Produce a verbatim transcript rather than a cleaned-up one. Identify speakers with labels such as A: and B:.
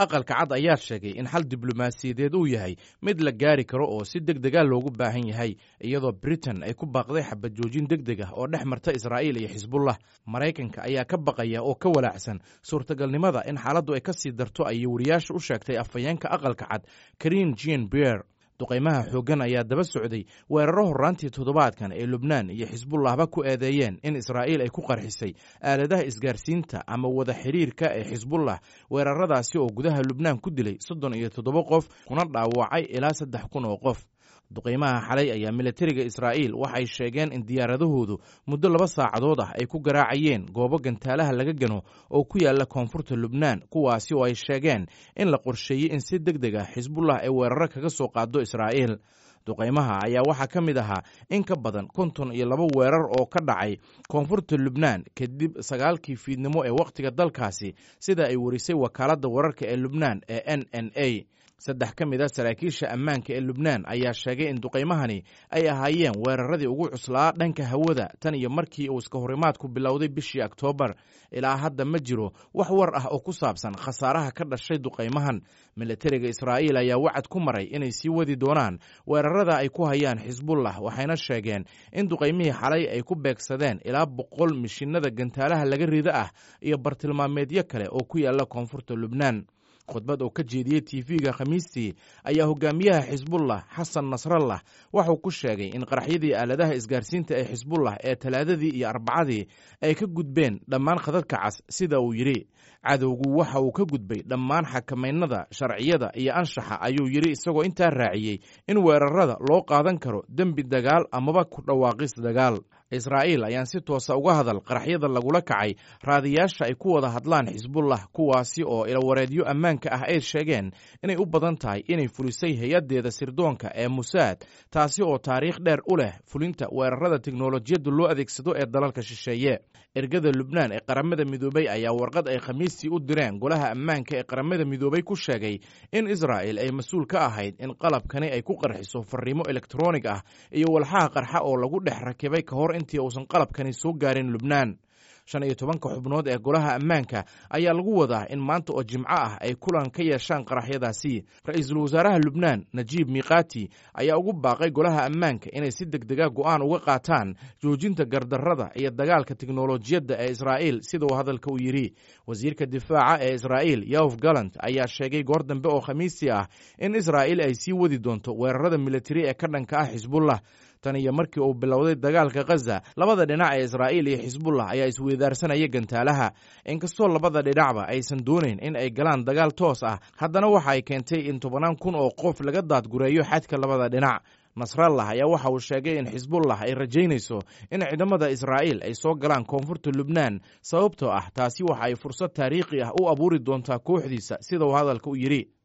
A: aqalka cad ayaa sheegay in xal diblomaasiyadeed uu yahay mid la gaari karo oo si degdega loogu baahan yahay iyadoo Britain ay ku baaqday xabad joojin degdeg ah oo dhex marta Israa'iil iyo Xisbullah. Maraykanka ayaa ka baqaya oo ka walaacsan suurtagalnimada in xaaladdu ay ka sii darto ayay wariyaasha u sheegtay afhayeenka aqalka cad Karine Jean-Pierre. duqaymaha xooggan ayaa daba socday weeraro horraantii toddobaadkan ee Lubnaan iyo Xisbullahba ku eedeeyeen in Israa'iil ay ku qarxisay aaladaha isgaarsiinta ama wada xiriirka ee Xisbullah, weeraradaasi oo gudaha Lubnaan ku dilay soddon iyo toddoba qof kuna dhaawacay ilaa saddex kun oo qof. duqaymaha xalay ayaa militariga Israa'iil waxay sheegeen in diyaaradahoodu muddo laba saacadood ah ay ku garaacayeen goobo gantaalaha laga gano oo ku yaala koonfurta Lubnaan, kuwaasi oo ay sheegeen in la qorsheeyey in si degdeg ah Xisbullah ay weeraro kaga soo qaado Israa'iil. duqaymaha ayaa waxaa ka mid ahaa in ka badan konton iyo laba weerar oo ka dhacay koonfurta Lubnaan kadib sagaalkii fiidnimo ee wakhtiga dalkaasi, sida ay warisay wakaaladda wararka ee Lubnaan ee N N A. saddex ka mid a saraakiisha ammaanka ee Lubnaan ayaa sheegay in duqaymahani ay ahaayeen weeraradii ugu cuslaa dhanka hawada tan iyo markii uu iska horimaadku bilowday bishii Oktoobar. ilaa hadda ma jiro wax war ah oo ku saabsan khasaaraha ka dhashay duqaymahan. militariga Israa'iil ayaa wacad ku maray inay sii wadi doonaan weerarada ay ku hayaan Xisbullah, waxayna sheegeen in duqaymihii xalay ay ku beegsadeen ilaa boqol mishinada gantaalaha laga rida ah iyo bartilmaameedyo kale oo ku yaala koonfurta Lubnaan. khudbad oo ka jeediyey T V-ga Khamiistii ayaa hogaamiyaha Xisbullah Xasan Nasrallah waxuu ku sheegay in qaraxyadii aaladaha isgaarsiinta ee Xisbullah ee Talaadadii iyo Arbacadii ay ka gudbeen dhammaan khadadka cas, sida uu yidhi. cadowgu waxa uu ka gudbay dhammaan xakamaynada sharciyada iyo anshaxa, ayuu yidhi, isagoo intaa raaciyey in weerarada loo qaadan karo dembi dagaal amaba ku dhawaaqis dagaal. Israa'iil ayaan si toosa uga hadal qaraxyada lagula kacay raadiyaasha ay ku wada hadlaan Xisbullah, kuwaasi oo ilawareedyo ammaanka ah ay sheegeen inay u badan tahay inay fulisay hay-addeeda sirdoonka ee Mossad, taasi oo taariikh dheer u leh fulinta weerarada tiknolojiyadda loo adeegsado ee dalalka shisheeye. ergada Lubnaan ee qaramada midoobay ayaa warqad ay Khamiistii u direen golaha ammaanka ee qaramada midoobay ku sheegay in Israa'iil ay mas-uul ka ahayd in qalabkani ay ku qarxiso fariimo elektaroonig ah iyo walxaha qarxa oo lagu dhex rakibay ka hor intii uusan qalabkani soo gaarin Lubnaan. shan iyo tobanka xubnood ee golaha ammaanka ayaa lagu wadaa in maanta oo Jimco ah ay kulan ka yeeshaan qaraxyadaasi. Ra'iisul wasaaraha Lubnaan Najiib Miqaati ayaa ugu baaqay golaha ammaanka inay si degdega go'aan uga qaataan joojinta gardarrada iyo dagaalka tiknolojiyadda ee Israa'iil, sida uu hadalka u yidhi. wasiirka difaaca ee Israa'iil Yoav Gallant ayaa sheegay goor dambe oo Khamiistii ah in Israa'iil ay sii wadi doonto weerarada militari ee ka dhanka ah Xisbullah. tan iyo markii uu bilowday dagaalka Gaza, labada dhinac ee Israa'iil iyo Xisbullah ayaa isweydaarsanaya gantaalaha. inkastoo labada dhinacba aysan doonayn in ay galaan dagaal toos ah, haddana waxa ay keentay in tobanaan kun oo qof laga daadgureeyo xadka labada dhinac. Nasrallah ayaa waxa uu sheegay in Xisbullah ay rajaynayso in ciidamada Israa'iil ay soo galaan koonfurta Lubnaan, sababtoo ah taasi waxa ay fursad taariikhi ah u abuuri doontaa kooxdiisa, sida uu hadalka u yidhi.